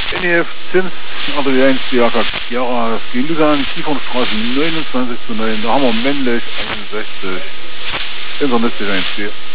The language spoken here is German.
NEF Zins, Adrian Stiaka Chiara, Skilusan, Kiefernstraße 29 zu 9, da haben wir männlich 61, Internet 1.